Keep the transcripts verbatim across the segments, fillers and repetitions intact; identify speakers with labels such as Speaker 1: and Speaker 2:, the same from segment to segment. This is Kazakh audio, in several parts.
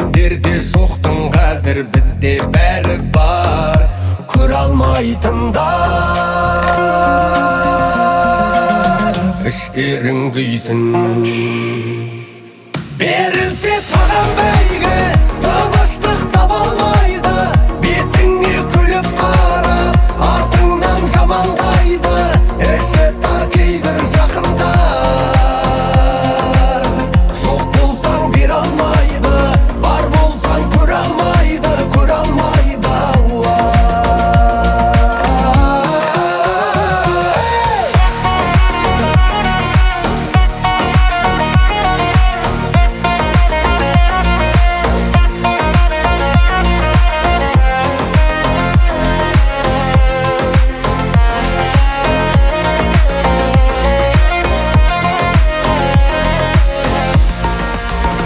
Speaker 1: сендерде жоқтың қазір бізде бәрі бар. Көре алмайтындар іштерің күйсін. Берілсе саған бәйгі тыныштық таба алмайды, бетіңе күліп қарап артыңнан жамандайды. Іші тар кейбір жақындар, жоқ болсаң бере алмайды, бар болсаң көре алмайды, көре алмайды.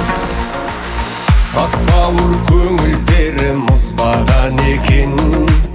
Speaker 1: Асбауыр көңілдері мұздаған екен,